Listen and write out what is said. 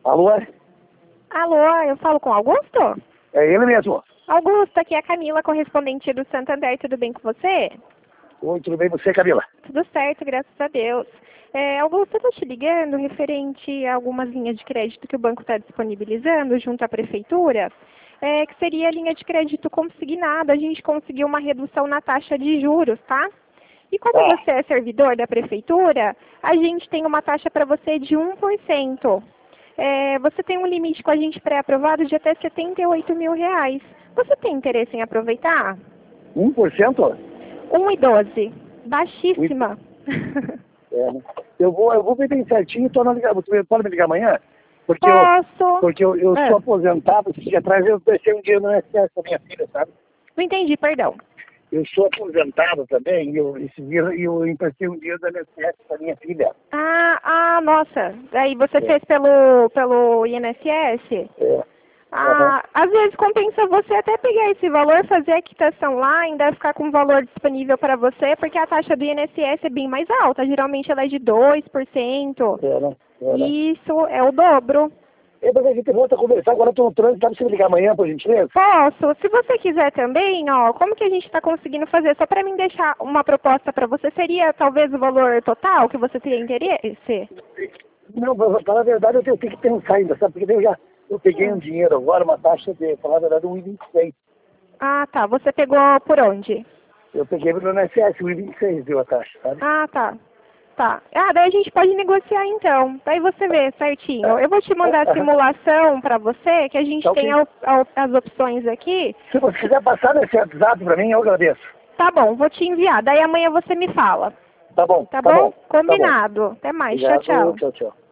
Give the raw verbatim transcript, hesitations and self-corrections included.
Alô? Alô, eu falo com Augusto? É ele mesmo. Augusto, aqui é a Camila, correspondente do Santander, tudo bem com você? Oi, tudo bem você, Camila? Tudo certo, graças a Deus. É, Augusto, eu estou te ligando referente a algumas linhas de crédito que o banco está disponibilizando junto à prefeitura, é, que seria a linha de crédito consignada. A gente conseguiu uma redução na taxa de juros, tá? E como Ah. você é servidor da prefeitura, a gente tem uma taxa para você de um por cento. É, você tem um limite com a gente pré-aprovado de até setenta e oito mil reais. Você tem interesse em aproveitar? um por cento? um e doze. Baixíssima. É, né? Eu vou, eu vou ver bem certinho, tô na ligação. Você pode me ligar amanhã? Porque Posso. eu, porque eu, eu Ah. sou aposentado, esse dia atrás eu prestei um dia no I N S S com a minha filha, sabe? Não entendi, perdão. Eu sou aposentado também, e eu, esse dia eu emprestei um dia do I N S S com a minha filha. Ah, ah, nossa. Aí você É. fez pelo, pelo I N S S? É. Ah, às vezes compensa você até pegar esse valor, fazer a quitação lá, ainda ficar com o valor disponível para você, porque a taxa do I N S S é bem mais alta. Geralmente ela é de dois por cento. É, né? É, né? Isso é o dobro. É, mas a gente volta a conversar, agora eu tô no trânsito, dá pra você me ligar amanhã, por gentileza? Posso. Se você quiser também, ó, como que a gente está conseguindo fazer? Só para mim deixar uma proposta para você, seria talvez o valor total que você teria interesse? Não, pra falar a verdade, eu tenho, tenho que pensar ainda, sabe? Porque eu já eu peguei um dinheiro agora, uma taxa de, falar a verdade, um e vinte e seis. Ah, tá. Você pegou por onde? Eu peguei no I N S S, um e vinte e seis deu a taxa, sabe? Ah, tá. Tá. Ah, daí a gente pode negociar então. Daí você vê certinho. Eu vou te mandar a simulação para você, que a gente Tá, tem ok. a- a- as opções aqui. Se você quiser passar nesse WhatsApp pra mim, eu agradeço. Tá bom, vou te enviar. Daí amanhã você me fala. Tá bom, Tá, tá bom? bom. Tá bom. Combinado. Até mais. Obrigado, Tchau, tchau. tchau, tchau.